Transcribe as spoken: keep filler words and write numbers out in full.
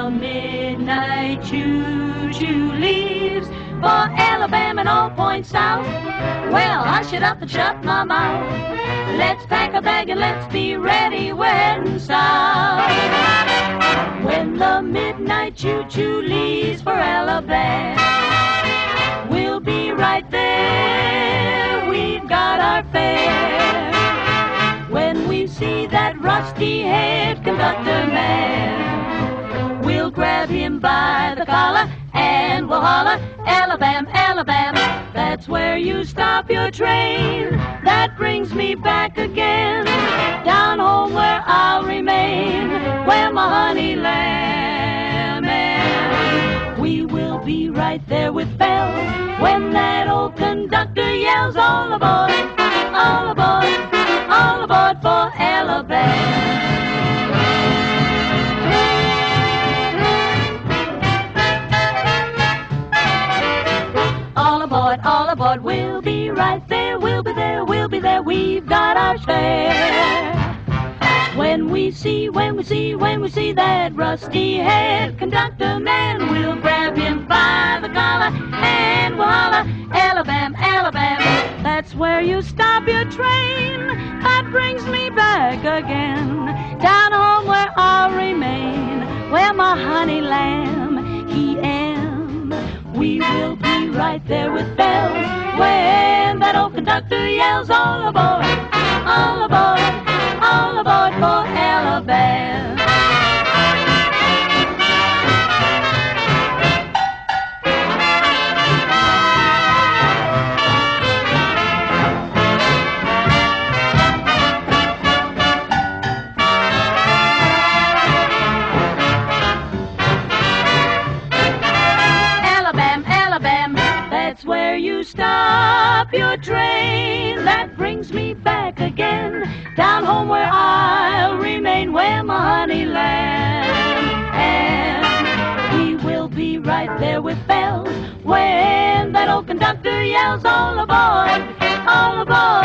the midnight choo-choo leaves for Alabama and all points south, well, hush it up and shut my mouth. Let's pack a bag and let's be ready, we're heading south. When the midnight choo-choo leaves for Alabama, we'll be right there, we've got our fare. When we see that rusty-haired conductor man, we'll grab him by the collar and we'll holler, Alabama, Alabama, that's where you stop your train. That brings me back again, down home where I'll remain, where my honey lamb is. We will be right there with bells when that old conductor yells, all aboard, all aboard, all aboard for Alabama. All aboard, all aboard, we'll be right there, we'll be there, we'll be there, we've got our share. When we see, when we see, when we see that rusty-haired conductor man, we'll grab him by the collar and we'll holler, Alabama, Alabama, that's where you stop your train. That brings me back again, down home where I'll remain, where my honey lamb he am. We will be right there with bells when that old conductor yells, all aboard, all aboard, all aboard for Alabama. That's where you stop your train. That brings me back again, down home where I'll remain, where my honey lamb. And we will be right there with bells when that old conductor yells, all aboard, all aboard.